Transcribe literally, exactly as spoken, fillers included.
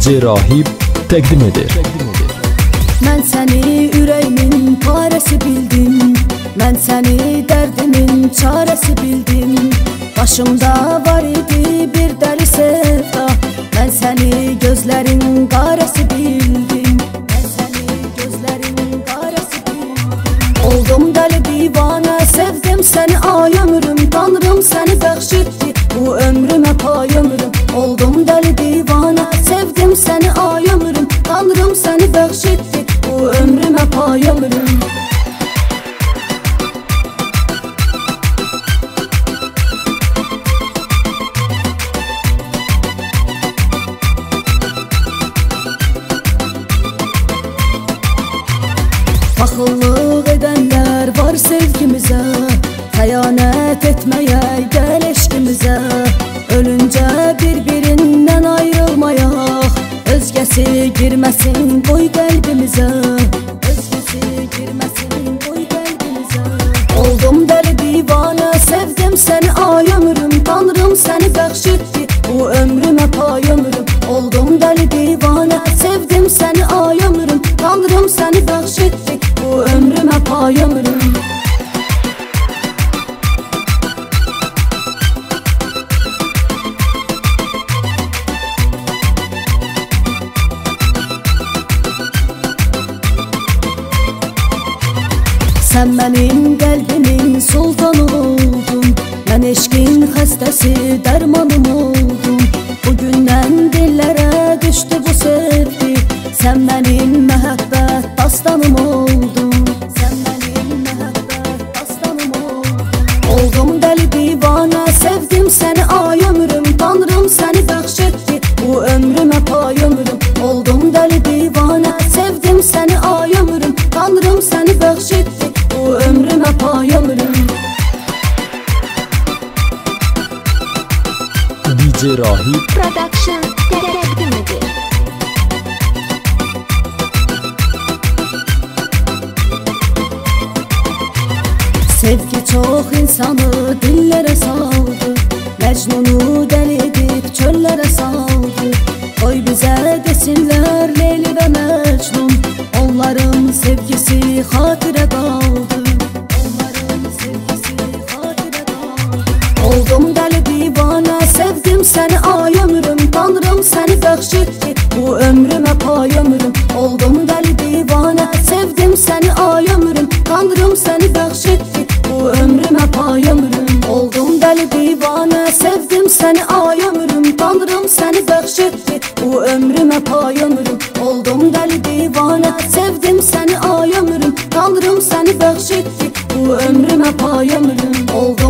D J Rahib təqdim edir. Mən səni ürəyimin parəsi bildim, mən səni dərdimin çarəsi bildim. Başımda var idi bir dəli sevda, mən səni gözlərin qarəsi bildim, mən səni gözlərin qarəsi bildim. Oldum dəli divanə, sevdim səni ay ömrüm, Tanrım səni bəxş etdi bu ömrümə pay ömrüm. Oldum dəli divanə, sevdim səni ay ömrüm, Tanrım səni bəxş etdi bu ömrümə pay ömrüm. Paxıllıq edənlər var sevgimizə, xəyanət etməyə gəl eşqimizə. Ölüncə bir-birindən ayrılmayaq, özgəsi girməsin qoy qəlbimizə, özgəsi girməsin qoy qəlbimizə. Oldum dəli divanə, sevdim səni ay ömrüm, Tanrım səni bəxş etdi bu ömrümə pay ömrüm. Oldum dəli divanə, sevdim səni ay ömrüm, Tanrım səni bəxş etdi bu ömrümə pay ömrüm. Sən mənim qəlbimin sultanı oldun, mən eşqin xəstəsi dərmanım oldum. Bugündən dillərə düşdü bu sevgi, sən mənim məhəbbət dastanım oldun, sən mənim məhəbbət dastanım oldun. Oldum dəli divanə, sevdim səni ay ömrüm, Tanrım səni bəxş etdi bu ömrümə pay ömrüm. Oldum dəli divanə, sevdim səni ay ömrüm, Tanrım səni bəxş etdi bu ömrümə pay ömrüm. D J Rahib Production təqdim edir. Sevgi çox insanı dillərə saldı, Məcnunu dəli edib çöllərə saldı. Qoy bizə desinlər Leyli və Məcnun, onların sevgisi xatirə qaldı, onların sevgisi xatirə qaldı. Oldum dəli divanə, sevdim səni ay ömrüm, Tanrım səni bəxş etdi bu ömrümə pay ömrüm. Oldum dəli divanə, sevdim səni ay ömrüm, Tanrım səni bəxş etdi bu ömrümə pay ömrüm. Oldum dəli divanə, sevdim səni ay ömrüm, Tanrım səni bəxş etdi bu ömrümə pay ömrüm. Oldum dəli divanə, sevdim səni ay ömrüm, Tanrım səni bəxş etdi bu ömrümə pay ömrüm.